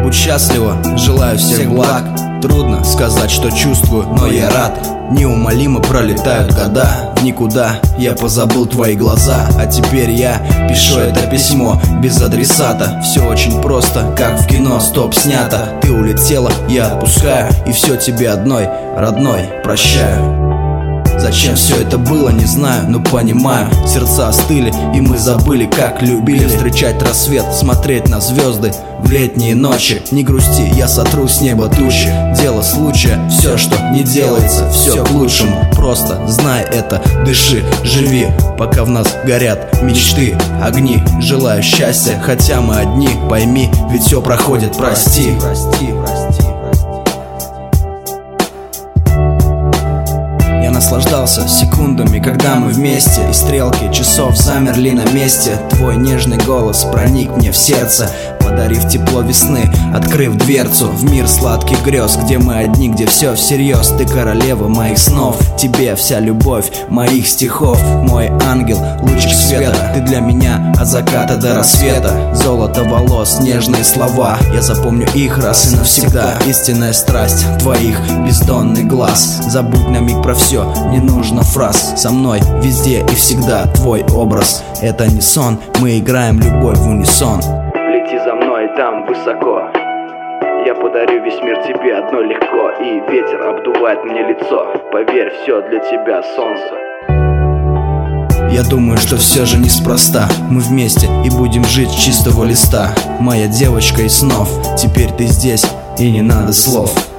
будь счастлива, желаю всех благ. Трудно сказать, что чувствую, но я рад. Неумолимо пролетают года в никуда, я позабыл твои глаза. А теперь я пишу это письмо без адресата. Все очень просто, как в кино, стоп, снято. Ты улетела, я отпускаю, и все тебе одной, родной, прощаю. Зачем все это было, не знаю, но понимаю. Сердца остыли, и мы забыли, как любили встречать рассвет, смотреть на звезды в летние ночи. Не грусти, я сотру с неба тучи. Дело случая, все, что не делается, все к лучшему. Просто знай это, дыши, живи, пока в нас горят мечты, огни. Желаю счастья, хотя мы одни, пойми, ведь все проходит, прости. Наслаждался секундами, когда мы вместе, и стрелки часов замерли на месте. Твой нежный голос проник мне в сердце, подарив тепло весны, открыв дверцу в мир сладких грез, где мы одни, где все всерьез. Ты королева моих снов, тебе вся любовь моих стихов. Мой ангел, лучик света, ты для меня от заката до рассвета. Золото волос, нежные слова, я запомню их раз и навсегда. Истинная страсть твоих бездонный глаз. Забудь на миг про все, не нужно фраз. Со мной везде и всегда твой образ. Это не сон, мы играем любовь в унисон. Лети за мной там высоко, я подарю весь мир тебе одно легко. И ветер обдувает мне лицо, поверь, все для тебя, солнце. Я думаю, что все же неспроста. Мы вместе и будем жить с чистого листа. Моя девочка из снов, теперь ты здесь и не надо слов.